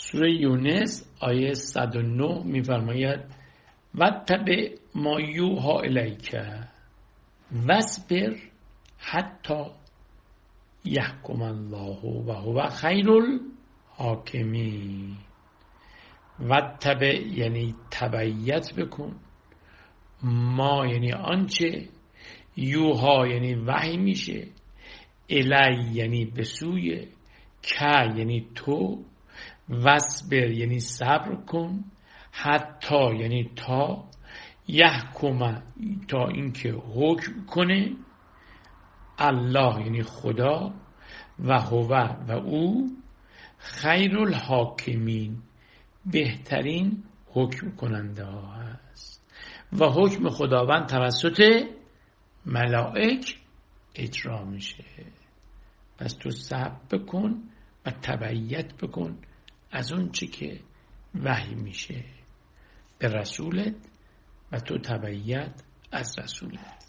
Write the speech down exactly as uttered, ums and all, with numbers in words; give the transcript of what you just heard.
سوره یونس آیه صد و نه می‌فرماید واتبع ما یوحی الیک واصبر حتی یحکم الله و هو خیر الحاکمین. واتبع یعنی تبعیت بکن، ما یعنی آنچه، یوحی یعنی وحی میشه، الی یعنی به سوی، که یعنی تو، واصبر یعنی صبر کن، حتی یعنی تا، یحکم تا اینکه حکم کنه، الله یعنی خدا، و هو و او، خیر الحاکمین بهترین حکم کننده ها هست و حکم خداوند توسط ملائک اجرا میشه. پس تو صبر بکن و تبعیت بکن از اون چی که وحی میشه به رسولت و تو تبعیت از رسولت.